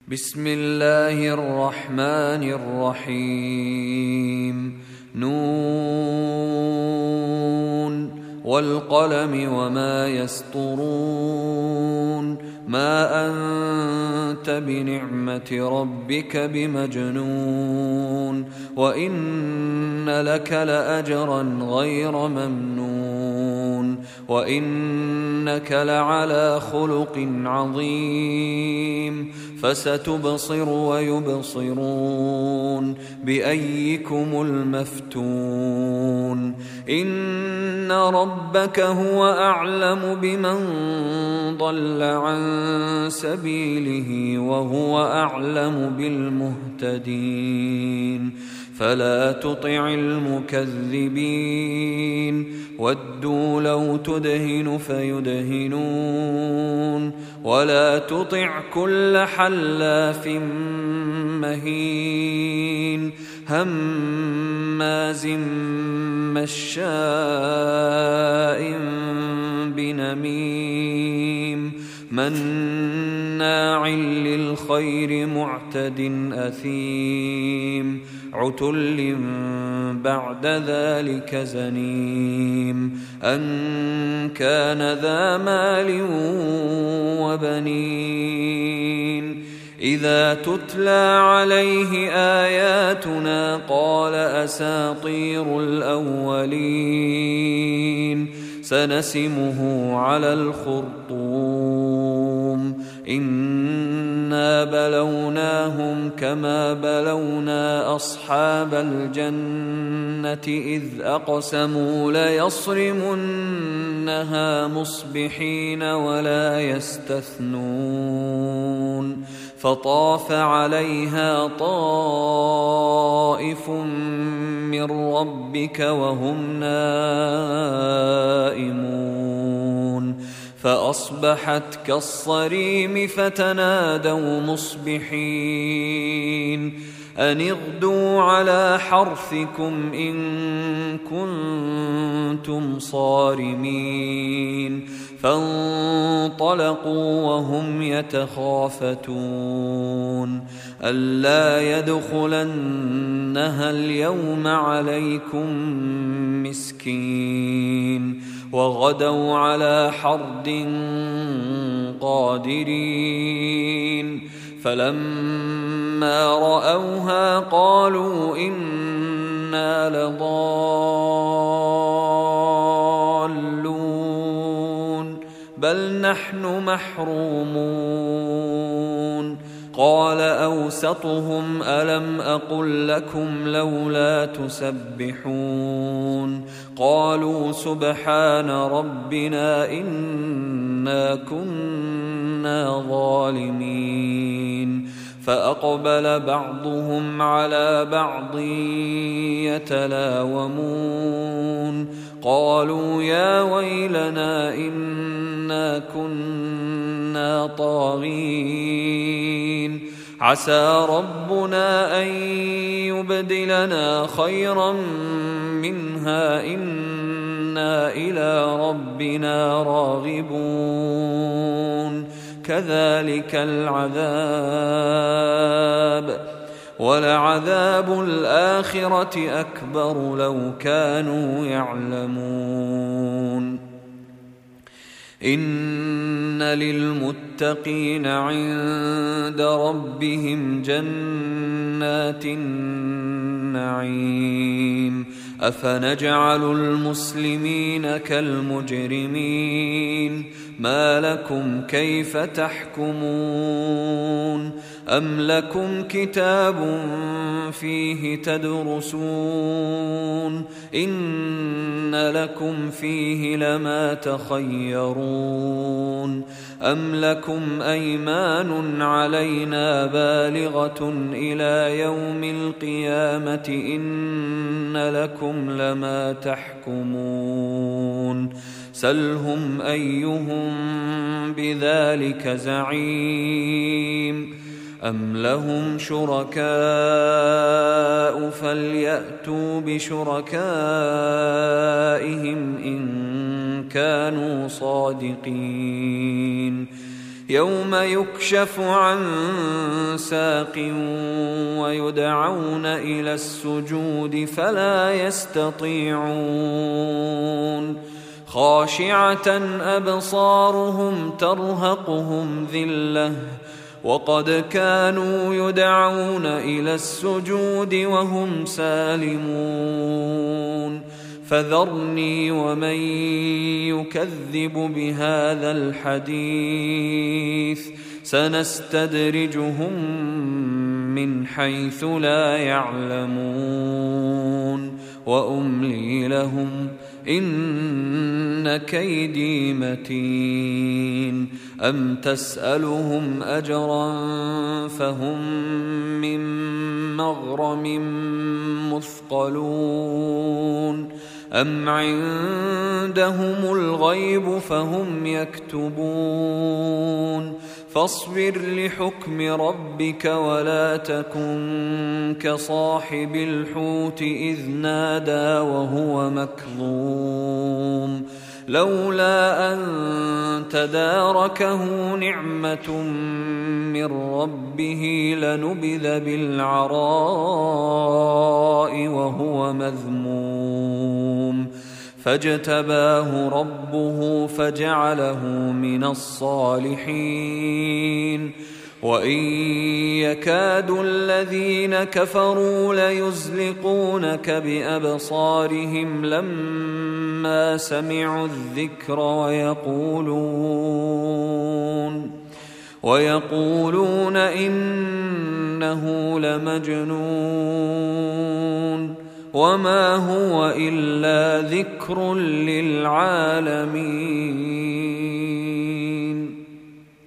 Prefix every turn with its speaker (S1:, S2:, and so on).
S1: بسم الله الرحمن الرحيم. نون والقلم وما يسطرون. ما أنت بنعمة ربك بمجنون. وإن لك لأجرا غير ممنون. وإنك لعلى خلق عظيم. فستبصر ويبصرون بأيكم المفتون. إن ربك هو أعلم بمن ضل عن سبيله وهو أعلم بالمهتدين. فلا تطع المكذبين. ودوا لو تدهن فيدهنون. ولا تطع كل حلاف مهين هماز مشاء بنميم مناع للخير معتد أثيم عتل بعد ذلك زنيم أن كان ذا مال وبنين. إذا تتلى عليه آياتنا قال أساطير الأولين. سنسمه على الخرطوم. إنا بلوناهم كما بلونا أصحاب الجنة إذ أقسموا ليصرمنها مصبحين ولا يستثنون. فطاف عليها طائف من ربك وهم نائمون. فأصبحت كالصريم فتنادوا مصبحين أن اغدوا على حرثكم إن كنتم صارمين. فانطلقوا وهم يتخافتون ألا يدخلنها اليوم عليكم مسكين. وغدوا على حرد قادرين. فلما رأوها قالوا إنا لضالون بل نحن محرومون. قال أوسطهم ألم أقل لكم لولا تسبحون. قالوا سبحان ربنا إنا كنا ظالمين. فأقبل بعضهم على بعض يتلاومون. قالوا يا ويلنا إنا كنا طاغين. عسى ربنا أن يبدلنا خيرا منها إنا إلى ربنا راغبون. كذلك العذاب ولعذاب الآخرة أكبر لو كانوا يعلمون. إن للمتقين عند ربهم جنات النعيم. أفنجعل المسلمين كالمجرمين. ما لكم كيف تحكمون. أم لكم كتاب فيه تدرسون. إن لكم فيه لما تخيرون. أم لكم أيمان علينا بالغة إلى يوم القيامة إن لكم لما تحكمون. سلهم أيهم بذلك زعيم. أم لهم شركاء فليأتوا بشركائهم إن كانوا صادقين. يوم يكشف عن ساق ويدعون إلى السجود فلا يستطيعون خاشعة أبصارهم ترهقهم ذلة وقد كانوا يدعون إلى السجود وهم سالمون فذرني ومن يكذب بهذا الحديث سنستدرجهم من حيث لا يعلمون وأملي لهم إن كيدي متين أم تسألهم أجرا فهم من مغرم مثقلون أم عندهم الغيب فهم يكتبون فاصبر لحكم ربك ولا تكن كصاحب الحوت إذ نادى وهو مكظوم لولا أن تداركه نعمة من ربه لنبذ بالعراء وهو مذموم فاجتباه ربه فجعله من الصالحين وإن يكاد الذين كفروا ليزلقونك بأبصارهم لما سمعوا الذكر ويقولون إنه لمجنون وما هو إلا ذكر للعالمين.